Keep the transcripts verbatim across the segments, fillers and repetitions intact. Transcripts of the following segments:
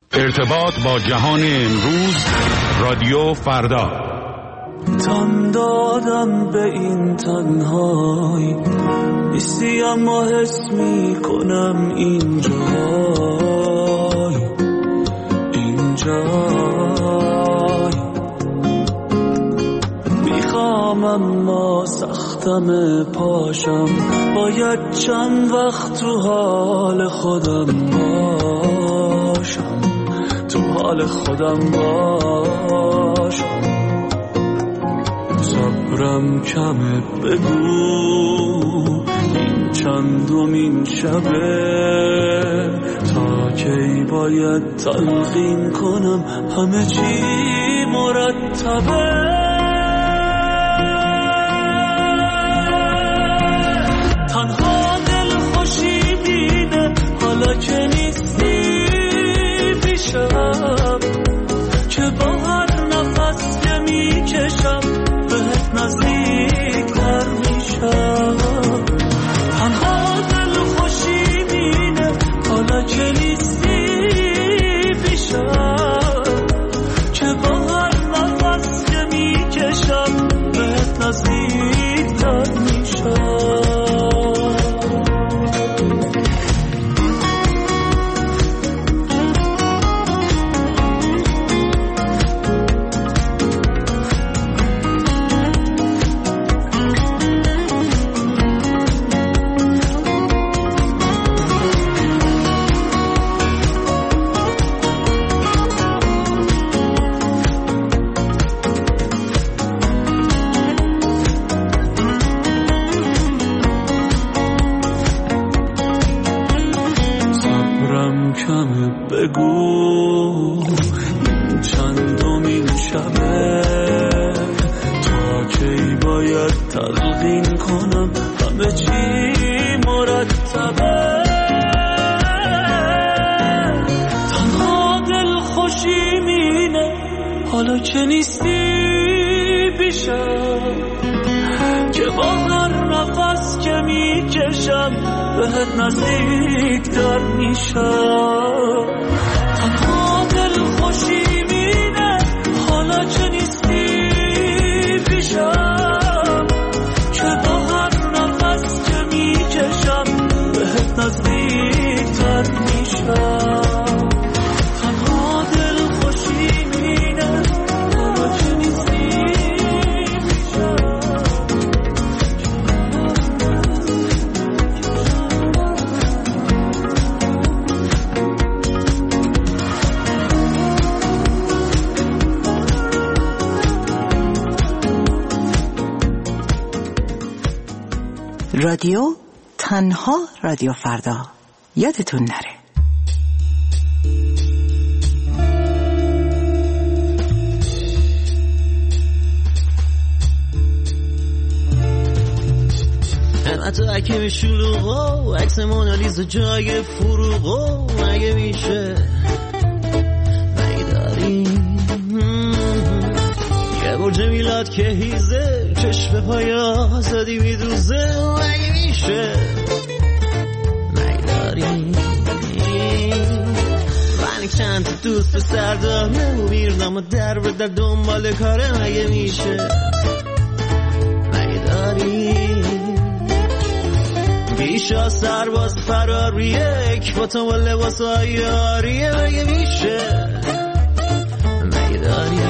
ارتباط با جهان امروز، رادیو فردا. تن دادم به این تنهایی نیستی، اما حس می کنم این جای این جای میخوام اما سختم پاشم، باید چند وقت تو حال خودم باشم، تو حال خودم باشم. صبرم کمه، بگو این چندمین شبه، تا کی باید تلقین کنم همه چی مرتبه. تنها دل خوشی بینه حالا که نیستی پیشم، که با هر نفس که میکشم بهت نزدیک‌تر میشم. تنها دل خوشی بینه حالا که نیستی پیشم، که با هر نفس که میکشم بهت نزدیک‌تر میشم. بگو این چندمین شبه، تا کی باید تلقین کنم همه چی مرتبه. تنها دل خوشی مینه حالا که نیستی پیشم، که با هر نفس که میکشم بهت نزدیک‌تر میشم. تنها دل خوشی مینه حالا که نیستی پیشم، که با هر نفس که میکشم بهت نزدیک‌تر میشم. تنها دل خوشی مینه حالا که نیستی رادیو تنها رادیو فردا، یادتون نره. حتی اگه شلوغو عکس مونالیزا جای فروغو مگه میشه میداری یه برج میلاد که هیزه چشم پای آزادی میدوزه مگه میشه میداری من چند تا دوست پسر داره و میرنم و در به در دنبال کاره مگه میشه میداری بیشا سرباز فراریه یک با تو و لباس های آریه مگه میشه مگه داری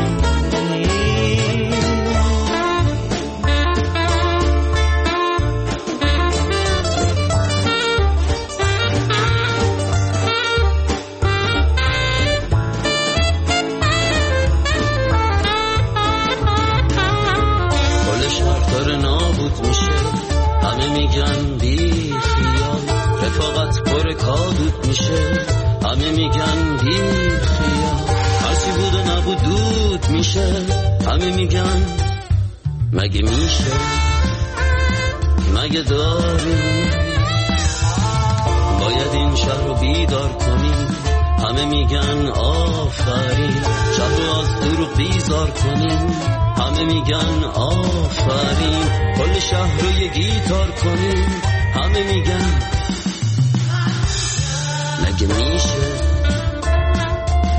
کل شهر داره نابود میشه همه میگن بی خیال رفاقت پر کابود میشه همه میگن بی خیال هرچی بود و نبود دود میشه همه میگن مگه میشه مگه داری باید این شهر رو بیدار کنیم همه میگن آفرین شب رو از دروغ بیزار کنیم همه میگن آفرین کل شهر رو یه گیتار کنیم همه میگن مگه میشه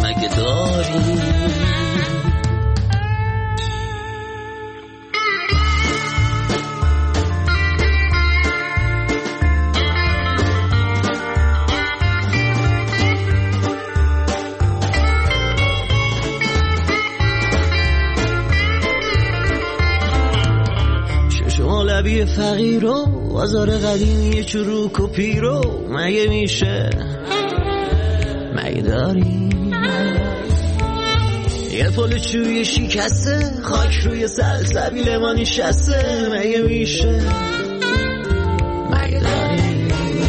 شبیه فقیر و بازار قدیمی چروک و پیرو مگه میشه؟ مگه داری؟ یه پل چوبی شکسته خاک روی سلسبیل ما نشسته مگه میشه؟ مگه داری؟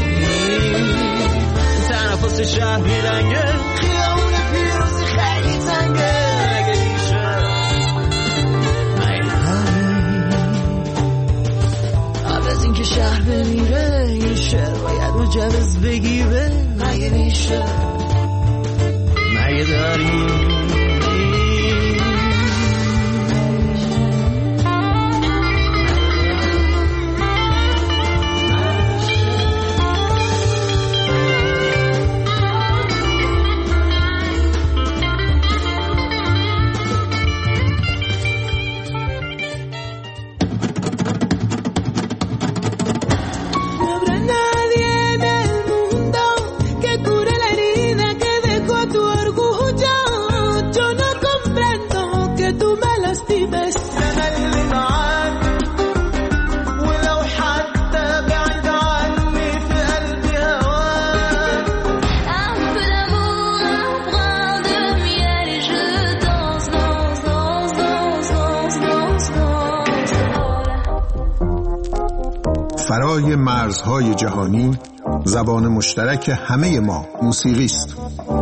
تنفس شهر میلنگه خیابون پیروزی خیلی تنگه مگه میشه؟ مگه داری؟ قبل از اینکه شهر بمیره این شهر باید مجوز بگیره مگه میشه؟ مگه داری؟ فرای مرزهای جهانی زبان مشترک همه ما موسیقی است.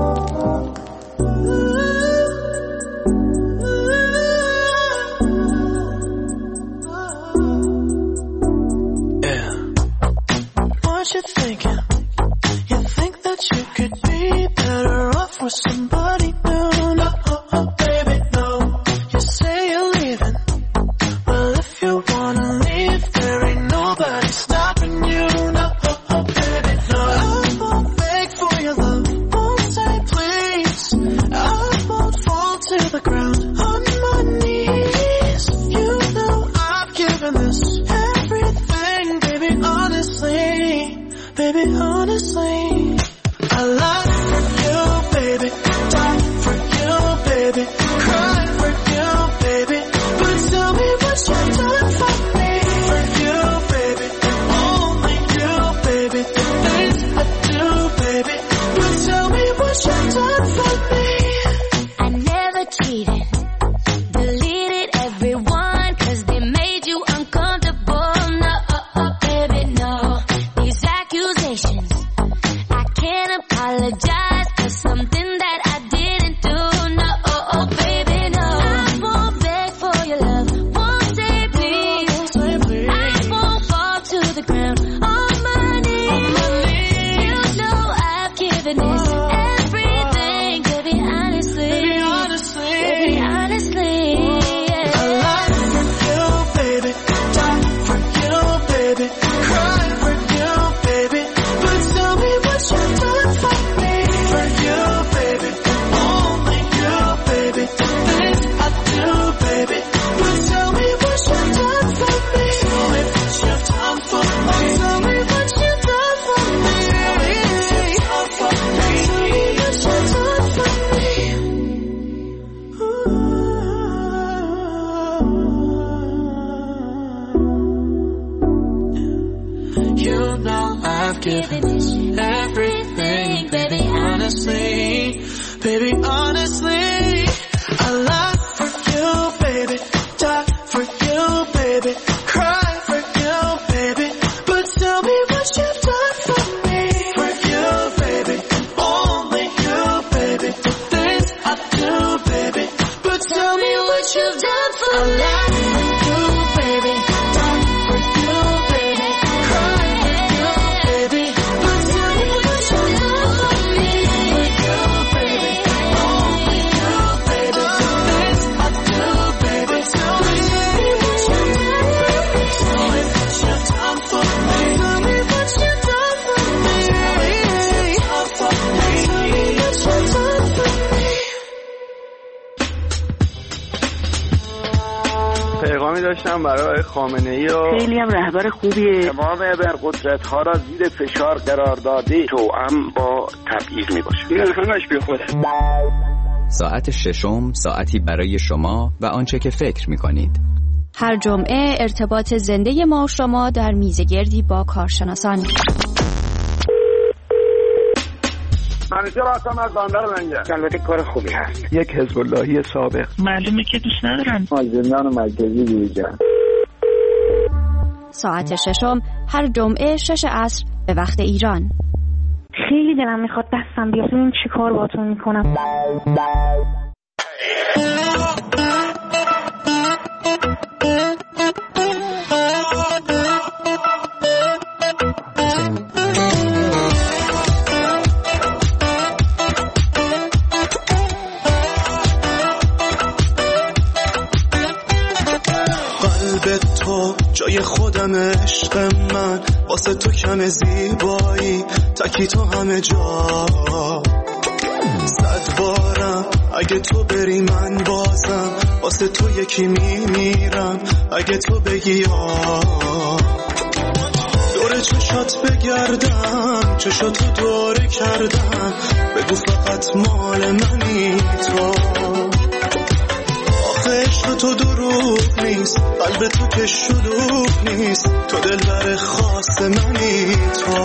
داشتم برای خامنه‌ای و خیلی هم رهبر خوبیه. تمام ابرقدرت‌ها را زیر فشار قرار داده توأم با تبعیض میباشه. این همش بی خوده. ساعت ششم، ساعتی برای شما و آنچه که فکر میکنید. هر جمعه ارتباط زنده ما و شما در میزگردی با کارشناسان. منیجر هستم از بندر لنگر. البته کار خوبی هست. یک حزب اللهی سابق. معلومه که دوست ندارن. زندان مرکزی بیرجن. ساعت ششم هر جمعه شش عصر به وقت ایران. خیلی دلم میخواد دستم بیاد ببینم چی کار باهاتون میکنم. تو جای خودم عشق من، واسه تو کم زیبایی تکی تو همه جا. صد بارم اگه تو بری من بازم واسه تو یکی میمیرم اگه تو بگی آ. دور چشات بگردم چشاتو دوره کردم بگو فقط مال منی تو. عشق تو دروغ نیست قلب تو که شلوغ نیست تو دلبر خاص منی تو.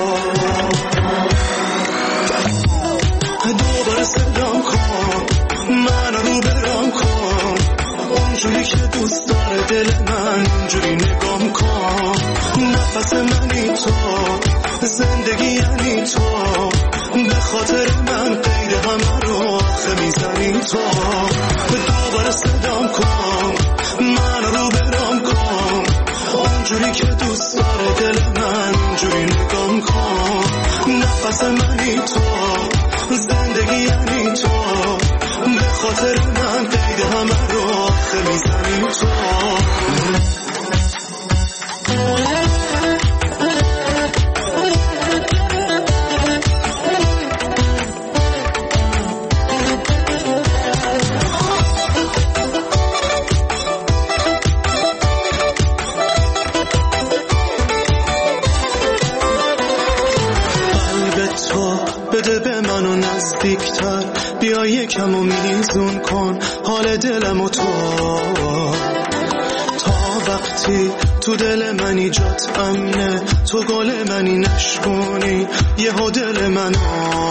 دوباره صدام کن من رو برام کن اونجوری که دوست داره دل من اونجوری نگام کن. نفس منی تو زندگی یعنی تو به خاطر من غیر همه رو آخه میزنی تو. دوباره صدام کن من رو برام کن اونجوری که دوست داره دل من اونجوری نگام کن. نفس منی تو زندگی یعنی تو به خاطر من قید همه رو آخه میزنی تو. بده به منو نزدیکتر بیا یکم و میزون کن حال دلم و تو. تا وقتی تو دل منی جات امنه تو گل منی نشکنی یهو دل منو.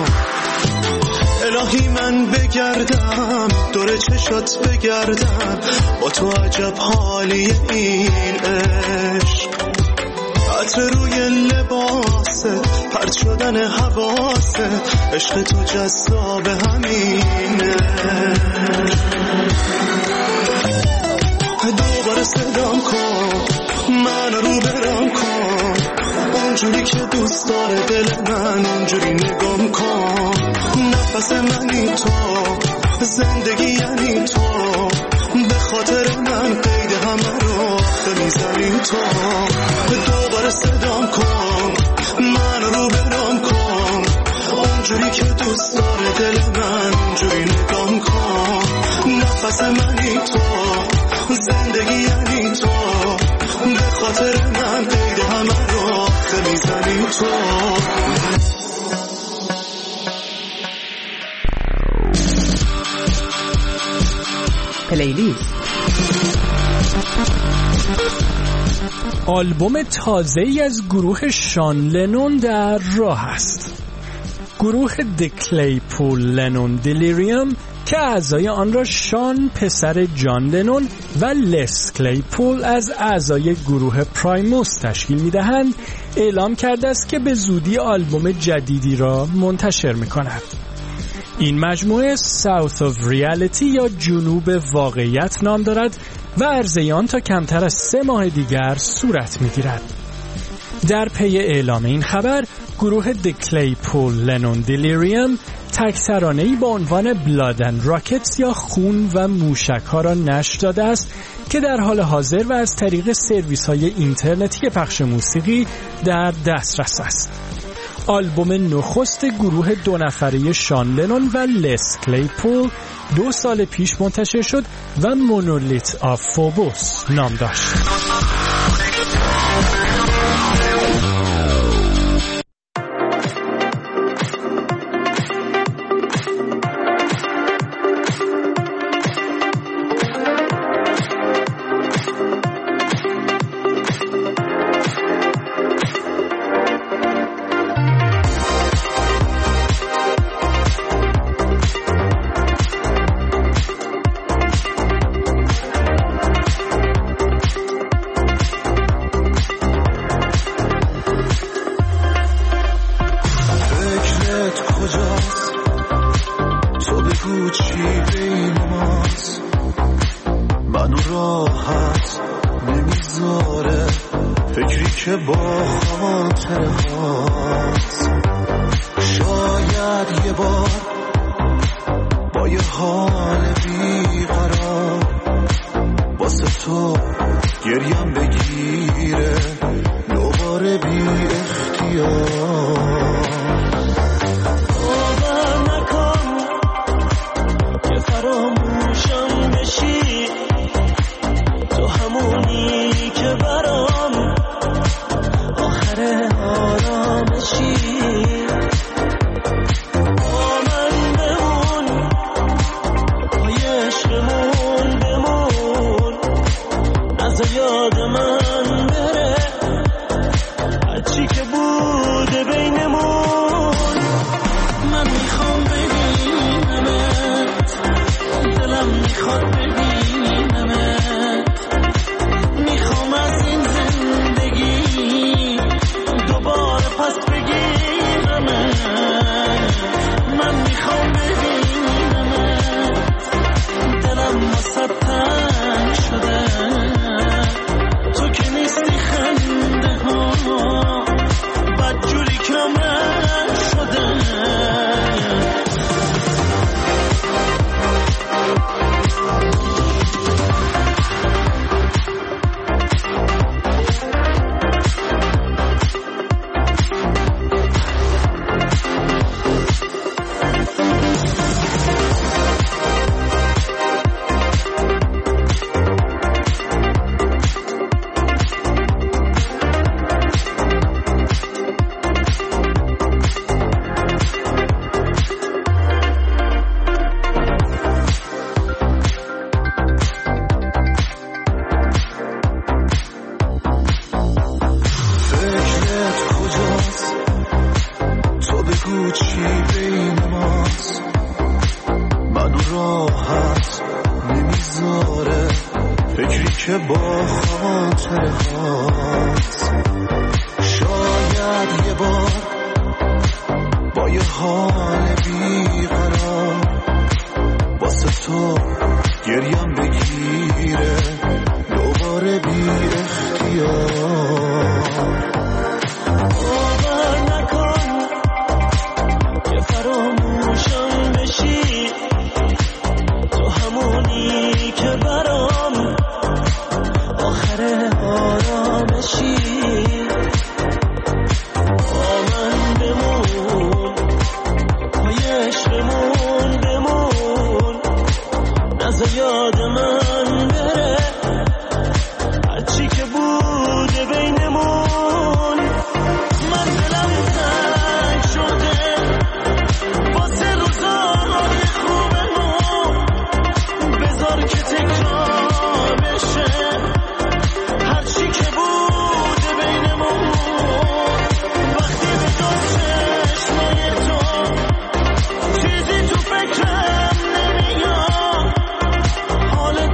الهی من بگردم دور چشات بگردم با تو عجب حالی این عشق. عطر روی لباسه پرد شدن حواسه عشق تو جذاب همینه. دوباره صدام کن من رو برام کن اونجوری که دوست داره دل من اونجوری نگام کن. نفس منی تو زندگی یعنی تو به خاطر من قید همه رو آخه میزنی تو. دوباره صدام کن من رو برام کن اونجوری که دوست داره دل من اونجوری نگام کن. نفس منی تو زندگی یعنی تو به خاطر من قید همه رو آخه میزنی تو. پلیلیست آلبوم تازه‌ای از گروه شان لنون در راه است. گروه د کلیپول لنون دلیریوم که اعضای آن را شان پسر جان لنون و لس کلیپول از اعضای گروه پرایموس تشکیل می‌دهند اعلام کرده است که به زودی آلبوم جدیدی را منتشر می‌کند. این مجموعه South of Reality یا جنوب واقعیت نام دارد و عرضه آن تا کمتر از سه ماه دیگر صورت می‌گیرد. در پی اعلام این خبر گروه د کلیپول لنون دلیریوم تک ترانه‌ای با عنوان بلاد اند راکتس یا خون و موشک‌ها را نشر داده است که در حال حاضر و از طریق سرویس‌های اینترنتی پخش موسیقی در دسترس است. آلبوم نخست گروه دو نفره شان لنون و لس کلیپول دو سال پیش منتشر شد و مونولیت آف فوبوس نام داشت. بگو چی بین ماست، منو راحت نمیذاره فکری که با خاطره هاست. شاید یه بار با یه حال بیقرار واسه تو گریم بگیره دوباره بی اختیار. باور نکن که فراموشم بشی، تو همونی که برام آخر آرامشی. با من بمون، با عشقمون بمون، نذار یاد من بره هرچی که بوده بینمون. من میخوام ببینمت، دلم میخواد ببینمت، میخوام از این زندگی دوباره پس بگیرمت. من میخوام ببینمت، دلم واسه تنگ شده، تو که نیستی خنده ها بدجوری کمرنگ شده. حال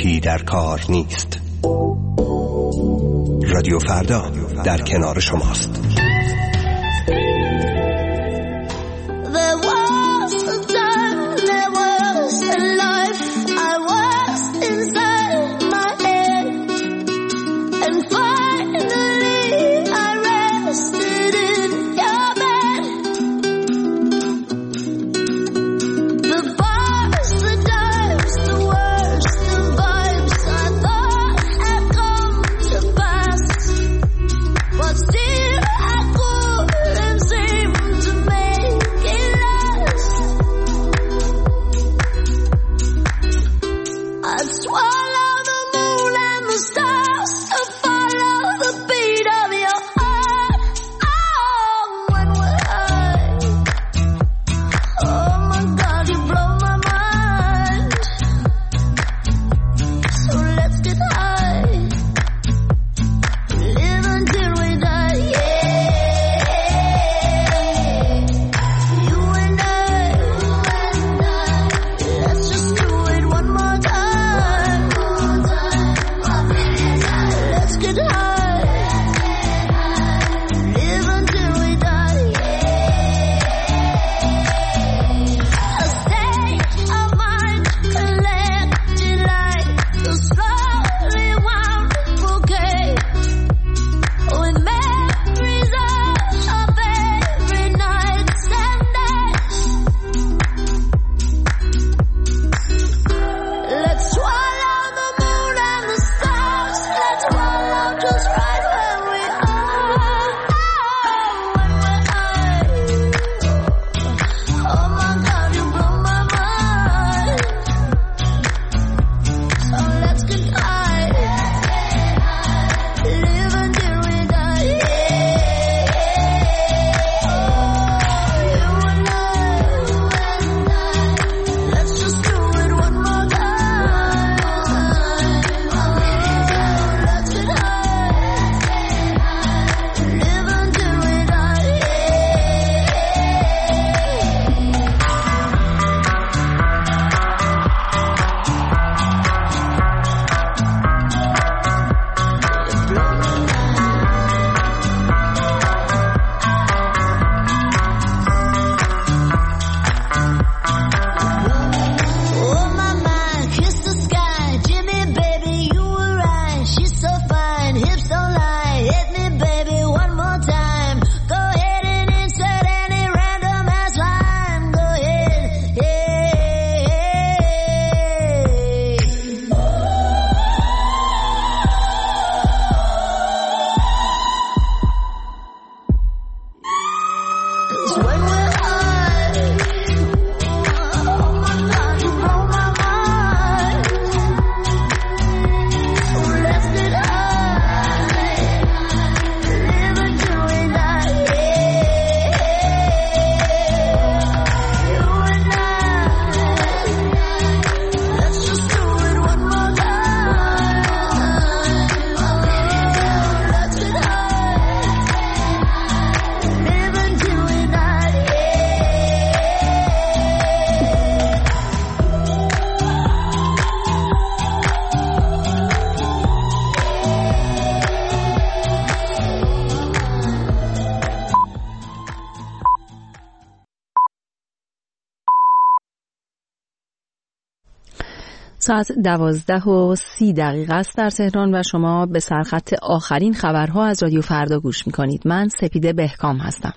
سکوتی در کار نیست. رادیو فردا در کنار شماست. ساعت دوازده و سی دقیقه است در تهران و شما به سرخط آخرین خبرها از رادیو فردا گوش می‌کنید. من سپیده بهکام هستم.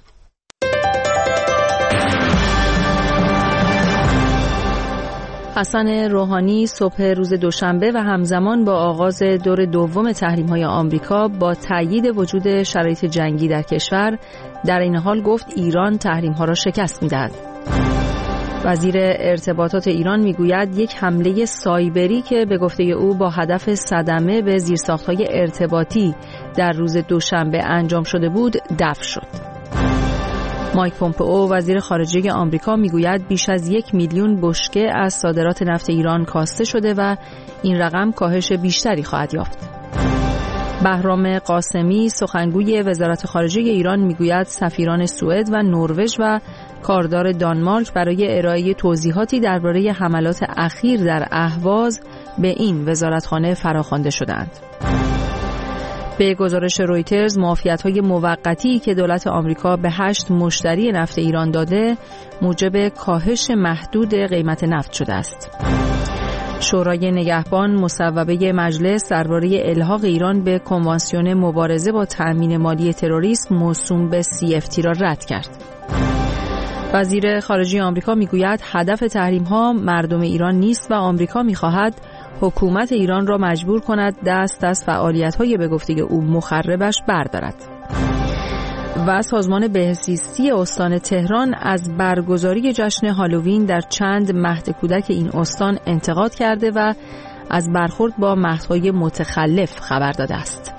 حسن روحانی صبح روز دوشنبه و همزمان با آغاز دور دوم تحریم‌های آمریکا با تأیید وجود شرایط جنگی در کشور در این حال گفت ایران تحریم‌ها را شکست می‌دهد. وزیر ارتباطات ایران میگوید یک حمله سایبری که به گفته او با هدف صدمه به زیرساخت‌های ارتباطی در روز دوشنبه انجام شده بود دفع شد. مایک پومپئو وزیر خارجه آمریکا میگوید بیش از یک میلیون بشکه از صادرات نفت ایران کاسته شده و این رقم کاهش بیشتری خواهد یافت. بهرام قاسمی سخنگوی وزارت خارجه ایران میگوید سفیران سوئد و نروژ و کاردار دانمارک برای ارائه توضیحاتی درباره حملات اخیر در اهواز به این وزارتخانه فراخوانده شدند. به گزارش رویترز، معافیت‌های موقتی که دولت آمریکا به هشت مشتری نفت ایران داده موجب کاهش محدود قیمت نفت شده است. شورای نگهبان مصوبه مجلس درباره الحاق ایران به کنوانسیون مبارزه با تأمین مالی تروریسم موسوم به سی اف تی را رد کرد. وزیر خارجه آمریکا میگوید هدف تحریم‌ها مردم ایران نیست و آمریکا می‌خواهد حکومت ایران را مجبور کند دست از فعالیت‌های به گفته او مخربش بردارد. و سازمان بهزیستی استان تهران از برگزاری جشن هالووین در چند مهد کودک این استان انتقاد کرده و از برخورد با مهدهای متخلف خبر داده است.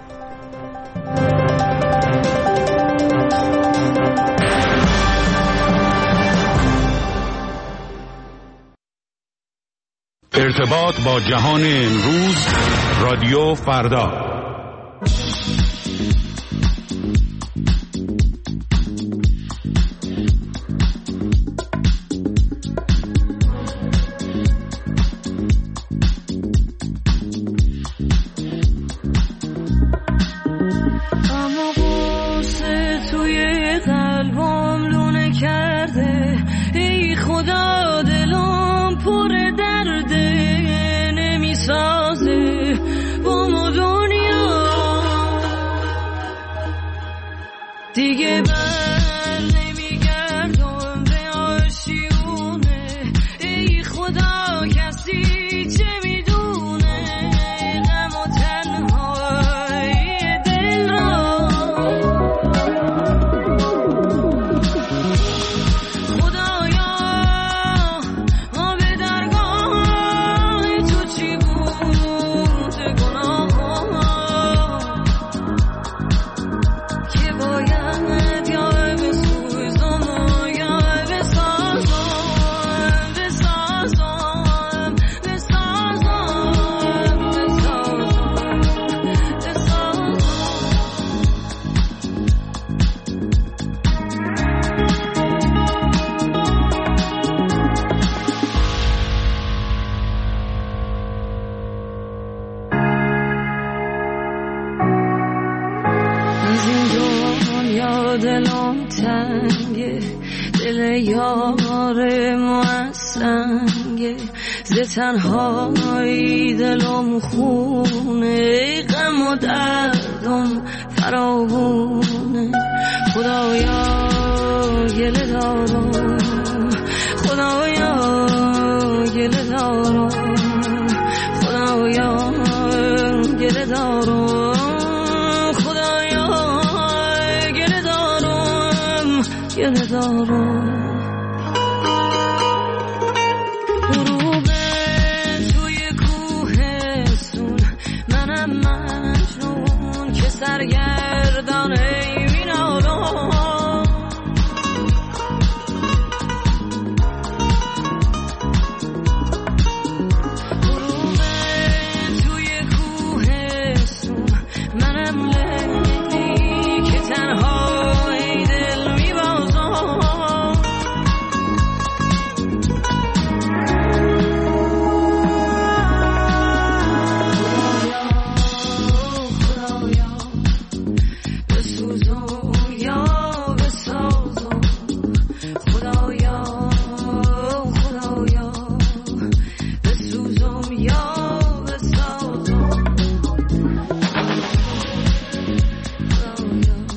ارتباط با جهان امروز، رادیو فردا. اما قصه توی قلبم لونه کرده، ای خدا دلم پر درده، نمیسازه با ما دنیا دیگه، بر نمیگردم به آشیونه، ای خدا کسی چه میدونه غم و تنهایی دل را، خدایا ما به درگاه تو چی بود گناه که باید یا بسوزم یا بسازم، بسازم بسازم بسازم بسازم. از این دنیا دلم تنگه، دل یار موسنگه، ز تنهایی دلم خونه، غم و دردم فراوونه، خدایا گله دارم، خدایا گله دارم، خدایا گله دارم، خدایا گله دارم، گله دارم. غروب توی کوهستون، منم مجنون که سرگردانه مینالم، غروب توی کوهستون، منم لیلی که تنهای دل میبازم، خدایا بسوزم یا بسازم، خدایا خدایا بسوزم یا بسازم، خدایا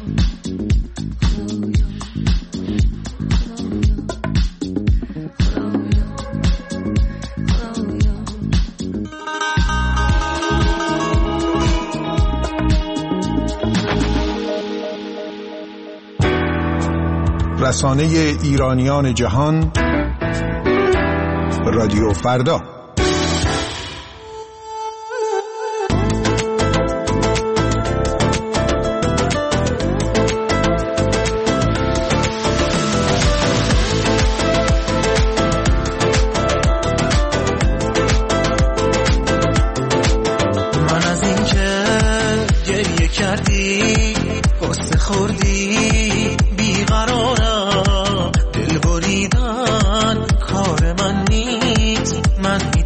رسانه ایرانیان جهان، رادیو فردا. من از این که گریه کردی، قصه خوردی، بیقرارم، دل بریدن کار من نیست، من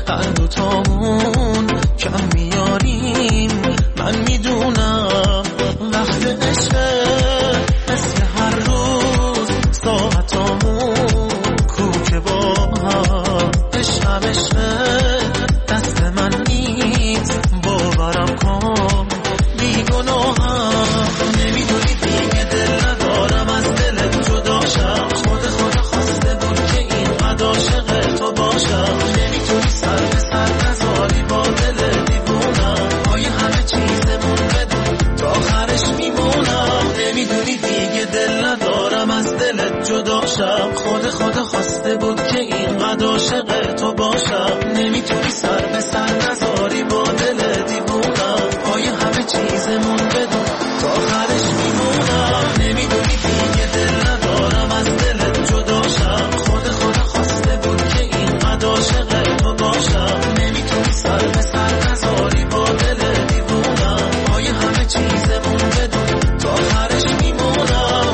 هر دوتامون کم میاریم. من میدونم وقت عشقه مثل هر روز ساعتامون کوکه با هم. عشقم عشقه دست من نیست باورم کن بیگناهم. نمیدونی دیگه دل ندارم از دلت جداشم. خود خدا خواسته بود که اینقدر عاشق تو باشم. نمیتونی سر به سر نذاری با دل دیوونم. پای همه چیزمون بدون تا آخرش میمونم. نمیدونی دیگه دل ندارم از دلت جداشم. خود خدا خواسته بود که اینقدر عاشق تو باشم. نمیتونی سر به سر نذاری با دل دیوونم. پای همه چیزمون بدون تا آخرش میمونم. نمیدونی دیگه دل ندارم از دلت جداشم. خود خدا خواسته بود که اینقدر عاشق تو باشم. نمیتونی سر به سر نذاری با دل دیوونم. پای همه چیزمون بدون تا آخرش میمونم.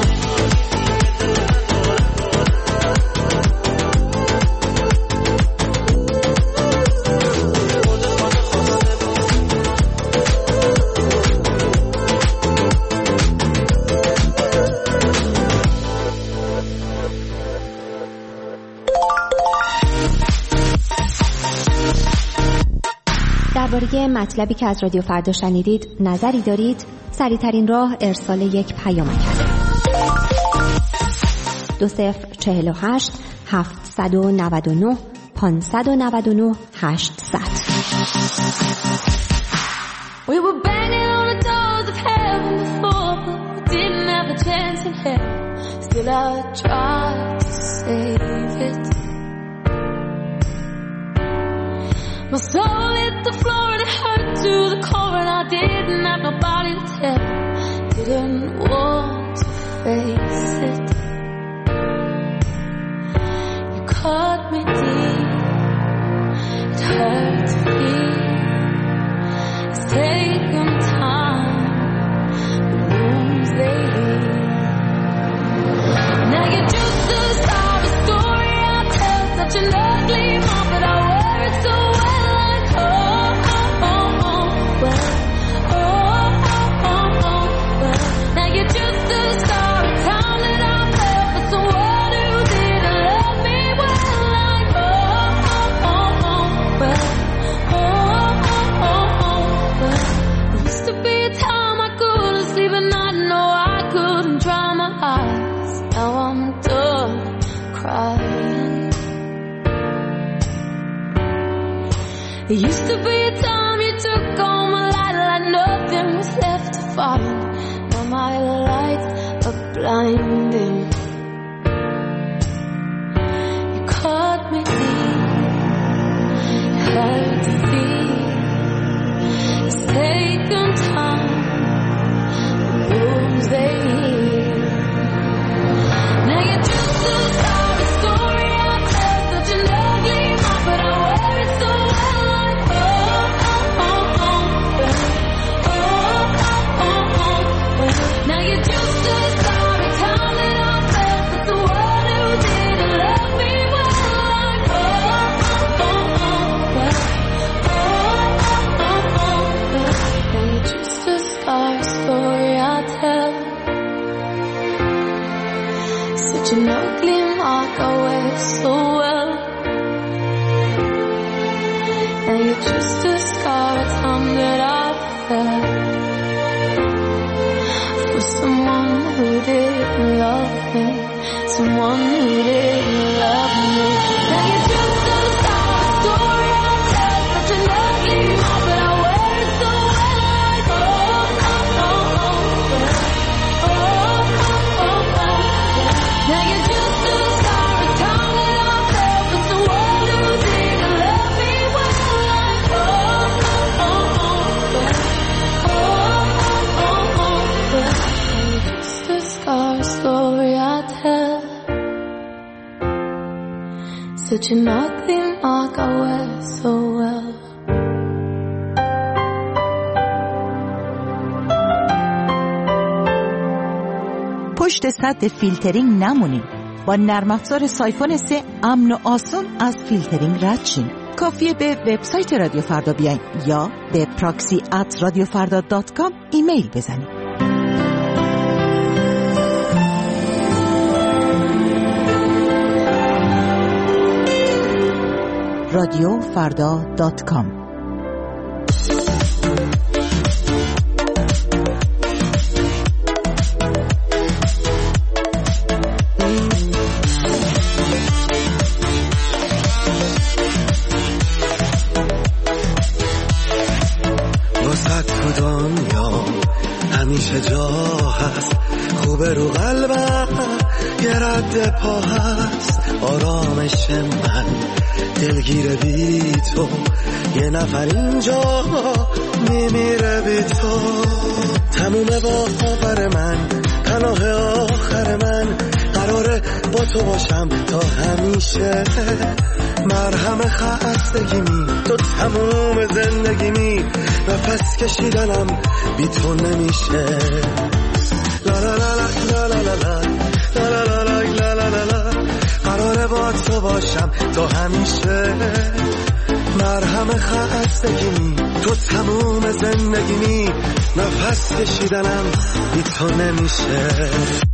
درباره مطلبی که از رادیو فردا شنیدید نظری دارید؟ سریع‌ترین راه ارسال یک پیامک است. دو صفر چهل و هشت هفتصد و نود و نه پانصد و نود و نه هشتصد. We were banging on the doors of heaven before, but we didn't have a chance in hell. Still I tried to save it. My soul hit the floor and it hurt to the core, and I didn't have nobody to tell. Didn't want to face it. You cut me deep. It hurt to feel. It's taken time. The wounds they heal. Now you're just a sorry story I tell. Such an ugly mom, but I wear it so well. There used to be a time you took all my light like nothing was left to find. Now my lights are blinding. You cut me deep. It hurt to feel. It's taken time. The wounds they heal. Now you're just a sorry story I tell. Such an ugly mouth, but I wear it so well. Now you're just a sorry time that I felt. But the one who didn't love me well. Like oh, oh, oh, oh, oh, oh, oh, oh. Now you're just a scar story I tell. Such an ugly mark I wear so well. Now you're just a scar a time that I felt. Someone who didn't love me, someone who didn't love me. Now you're just a sad story I tell. Such an ugly mouth, but I wear it so well. Like oh, oh, oh, oh, oh, oh, oh, oh. Now you're just a sorry time that I felt. But someone who didn't love me well. Like oh, oh, oh, oh, oh, oh, oh, oh. Scar story I tell. Such an ugly mark I wear so well. پشت سد فیلترینگ نمونیم. با نرم افزار سایفون سه امن و آسون از فیلترینگ رد شیم. کافیه به وبسایت رادیو فردا بیاین یا به پراکسی ات رادیو فردا دات کام ایمیل بزنید. رادیو فردا دات کام. همیشه جا هست، خوبه رو قلبم یه رد پا هست. آرامش من دلگیره بی تو، یه نفر اینجا میمیره بی تو. تموم باور من، پناه آخر من، قراره با تو باشم تا همیشه. مرهم خستگیمی تو تموم زندگیمی، نفس کشیدنم بی تو نمیشه. لا لا لا لا لا لا لا لا لا لا لا لا لا لا. قراره با تو باشم تا همیشه. مرهم خستگیمی تو تموم زندگیمی، نفس کشیدنم بی تو نمیشه.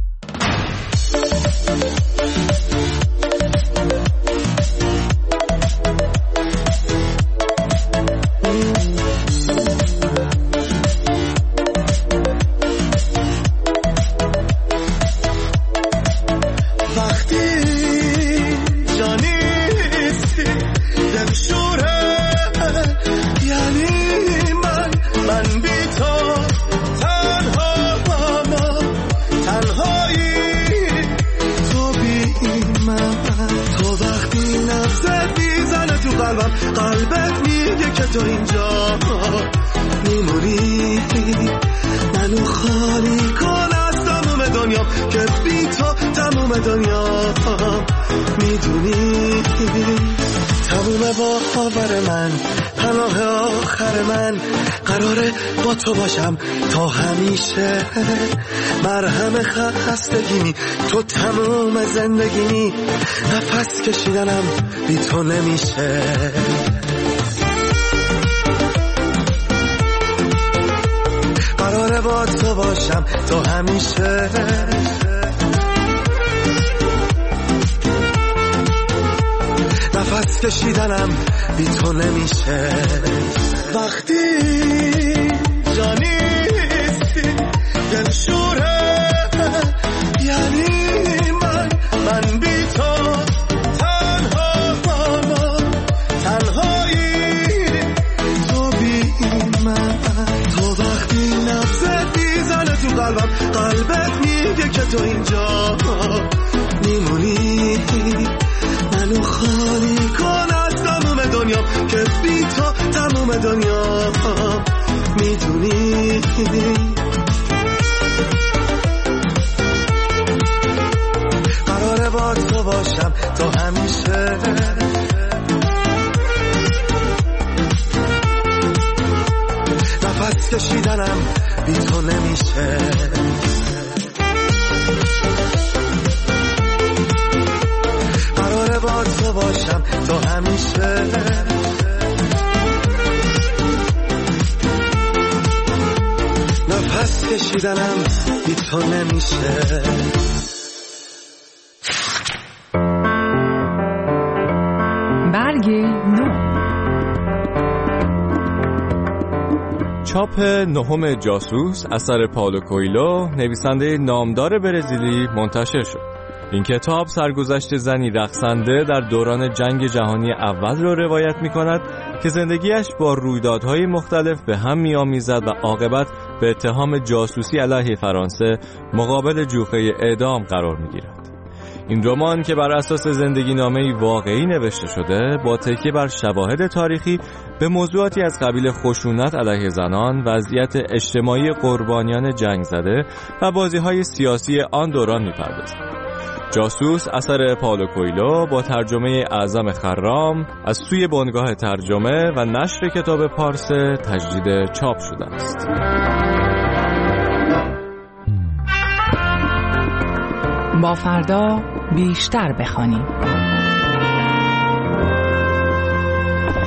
قلبت میگه که تو اینجا میمونی، منو خالی کن از تموم دنیا، که بی تو تموم دنیا میدونی. تموم باور من، پناه آخر من، قراره با تو باشم تا همیشه. مرهم خستگیمی تو تموم زندگیمی، نفس کشیدنم بی تو نمیشه. قراره با تو باشم تا همیشه. نفس کشیدنم بی تو نمیشه. وقتی جا نیستی دل شوره، یعنی من من بی تو تنها تنهایی. تو بی من، تو وقتی نفست میزنه تو قلبم، قلبت میگه که تو اینجا میمونی. منو خالی کن از تموم دنیا، که بی تو تموم دنیا میدونی. قراره با تو باشم تا همیشه. نفس کشیدنم بی تو نمیشه. قراره با تو باشم تا همیشه. نفس کشیدنم بی تو نمیشه. برگ نو. چاپ نهم جاسوس اثر پائولو کوئلو، نویسنده نامدار برزیلی، منتشر شد. این کتاب سرگذشت زنی رقصنده در دوران جنگ جهانی اول را روایت می کند که زندگیش با رویدادهای مختلف به هم می آمیزد و عاقبت به اتهام جاسوسی علیه فرانسه مقابل جوخه اعدام قرار می گیرد. این رمان که بر اساس زندگی نامه‌ای واقعی نوشته شده، با تکیه بر شواهد تاریخی به موضوعاتی از قبیل خشونت علیه زنان، وضعیت اجتماعی قربانیان جنگ زده و بازی‌های سیاسی آن دوران می‌پردازد. جاسوس اثر پائولو کوئلو با ترجمه اعظم خرام از سوی بنگاه ترجمه و نشر کتاب پارسه تجدید چاپ شده است. با فردا بیشتر بخوانیم.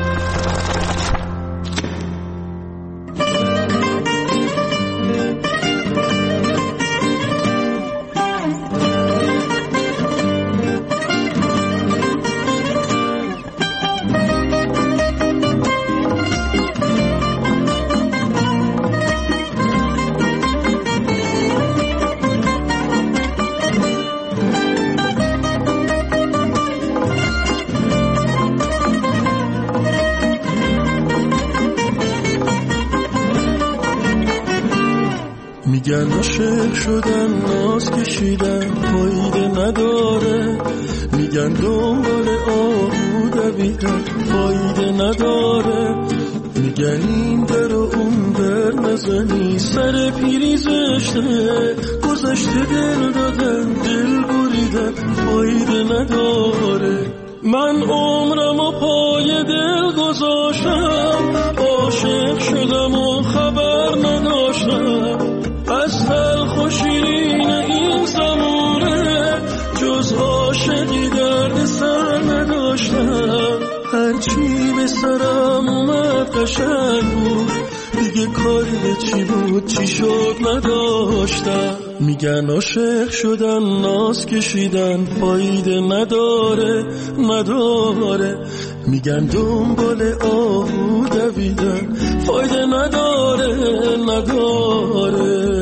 میگن عاشق شدن ناز کشیدن فایده نداره، میگن دنبال آهو دویدن فایده نداره، میگن این در و اون در نزنی سر پیری زشته، گذشته دل دادن دل بریدن فایده نداره. من عمرم و پای دل گذاشتم، عاشق شدم و خبر نداشتم از تلخ و شیرین این زمونه، جز عاشقی درد سر نداشتم. هرچی به سرم اومد قشنگ بود، دیگه کاری به چی بود چی شد نداشتم. میگن عاشق شدن ناز کشیدن فایده نداره نداره، میگن دنبال آهو دویدن فایده نداره نداره.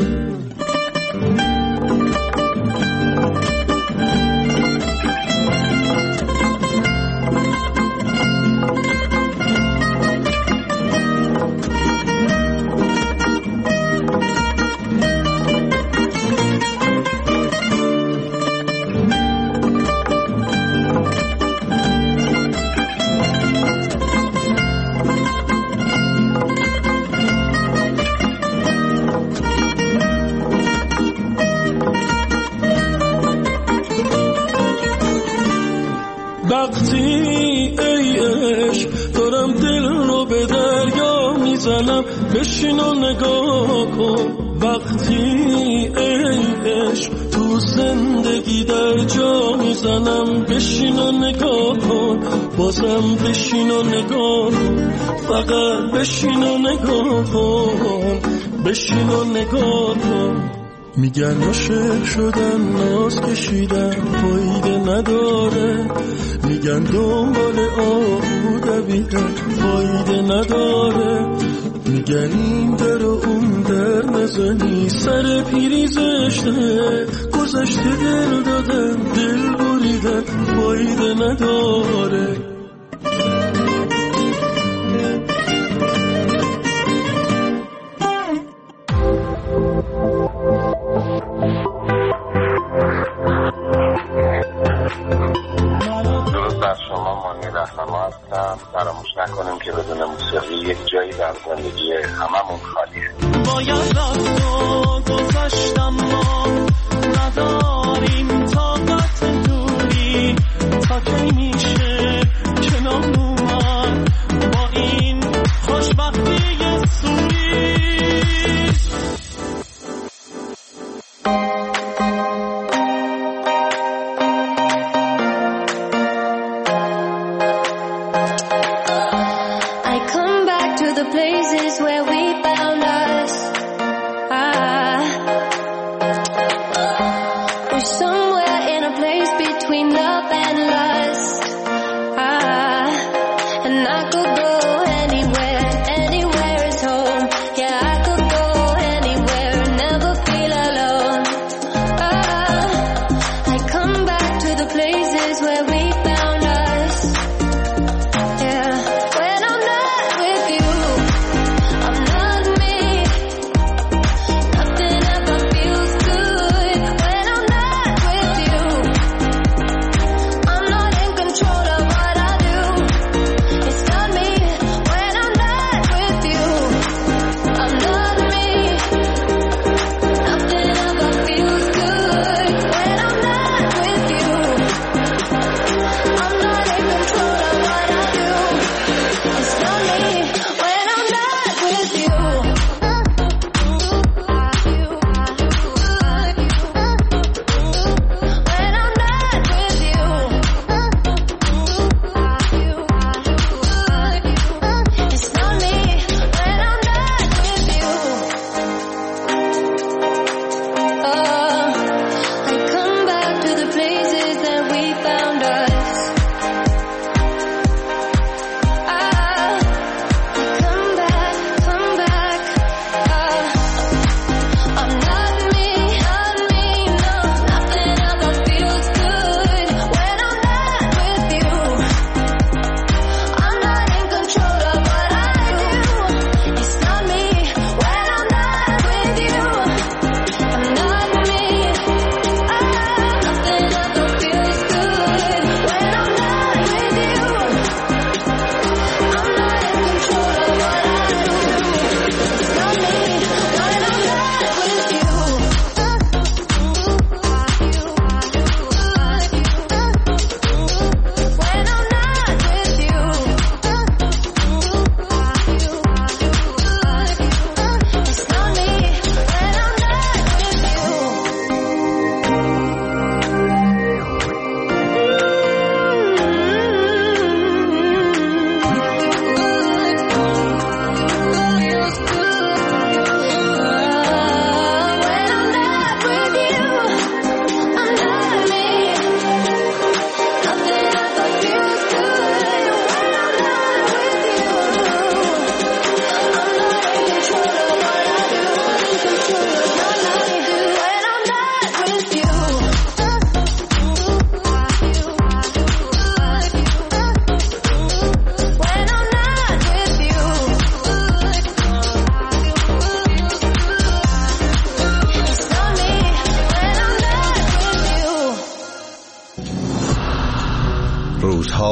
وقتی ای عشق دارم دل رو به دریا میزنم، بشین و نگاه کن. وقتی ای عشق تو زندگی در جا میزنم، بشین و نگاه کن. بازم بشین و نگاه کن، فقط بشین و نگاه کن، بشین و نگاه کن. میگن عاشق شدن ناز کشیدن فایده نداره، میگن دنبال آهو دویدن فایده نداره، میگن این در و اون در نزنی سر پیری زشته، گذشته دل دادن دل بریدن فایده نداره. فراموش نکنیم که بدون موسیقی یک جایی در زندگی هممون خالیه. باید رفت و گذشتم ما نداریم طاقت دوری، تا کی میشه کنار اومد با این خوشبختی سوری.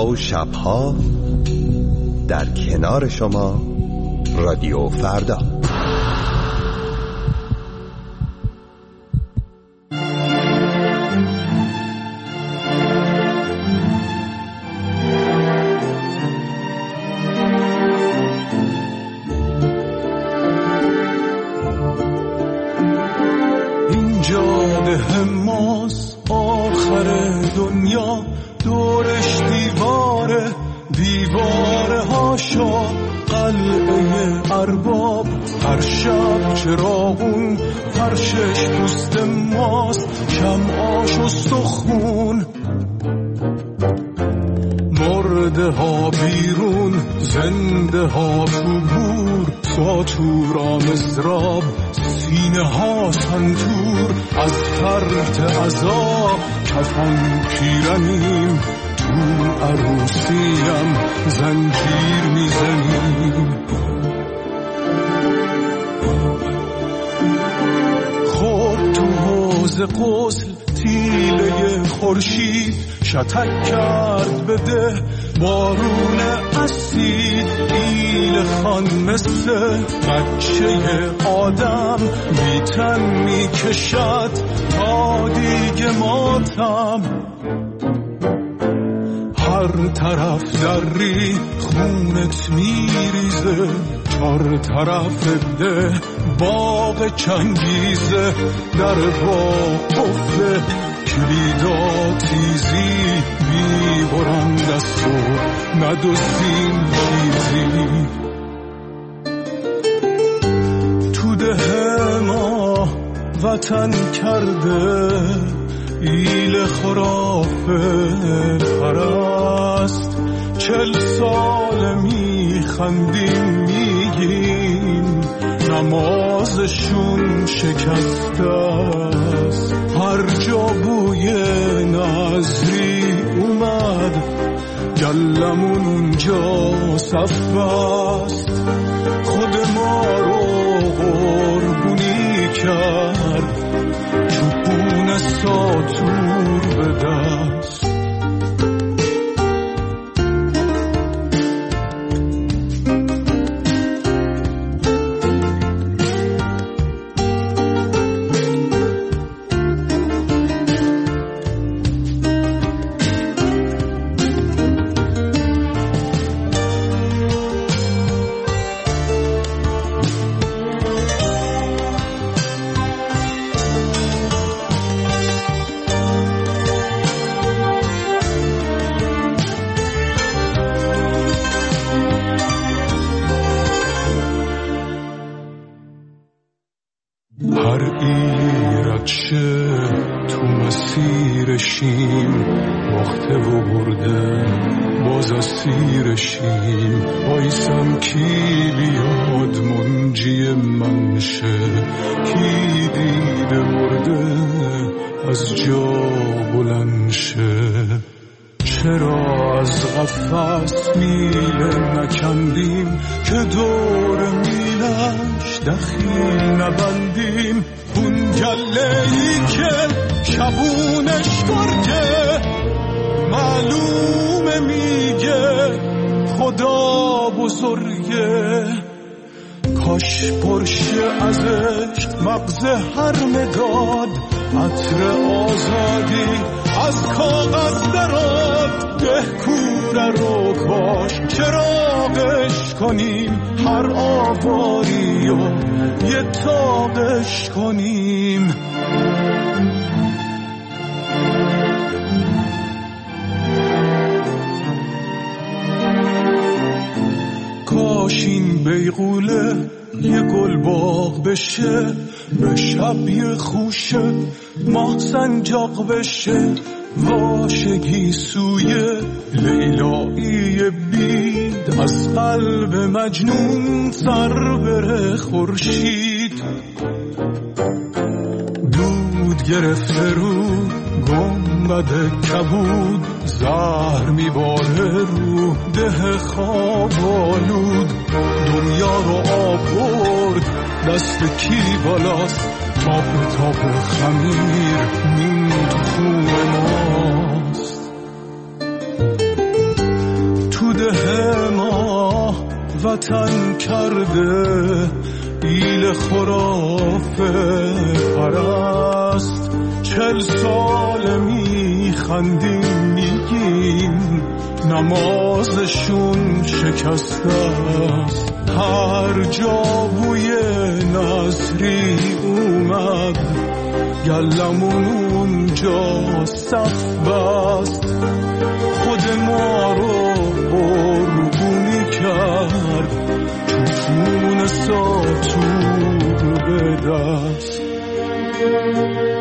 روزها و شبها در کنار شما رادیو فردا. این جاده ماست آخر دنیا، دورش دیواره دیواره هاشا قلعه ارباب، هر شب چراغون فرشش پوست ماست، شمعاش و سخون، مرده ها بیرون زنده ها تو گور، ساتورا مزراب سینه ها سنتور، از فرط عذاب کفن پیرنیم، تو عروسیم زنجیر میزنیم. خود تو حوض غسل تیله خورشید، شتک کرد بده بارون اسید، ایل خان مثل بچه آدم بیتن میکشد تا دیگه ماتم. هر طرف دری خونت میریزه، چار طرف ده باغ چنگیزه، در باغ قفله کلیدا تیزی، میبرن دستو ندوستین چیزی. تو ده ما وطن کرده ایل خرافه پرست، چل سال میخندیم میگیم نمازشون شکسته است. هر جا بوی نظری اومد گلمون اونجا صف است، خود ما رو قربونی کرد چوبون ساتور به دست. هر مداد عطر آزادی از کاغذ دراد، ده کوره رو کاش چراغش کنیم، هر آواری و یه تاقش کنیم. کاش این بیغوله یه گل باغ بشه، به شب یه خوشه ماه سنجاق بشه، واشگی سوی لیلایی بید، از قلب مجنون سر بره خورشید. دود گرفته رو گنبد کبود، زهر میباره رو ده خواب آلود، دنیا رو آب برد دست کی بالاست، تاپ تاپ خمیر نون تو خون ماست. وطن کرده ایل خرافه پرست. چل سال میخندیم میگیم نمازشون شکسته است. هر جا بوی نصری اومد گلمون اونجا صف بست. خود ما رو قربونی کرد چون ساتور به دست.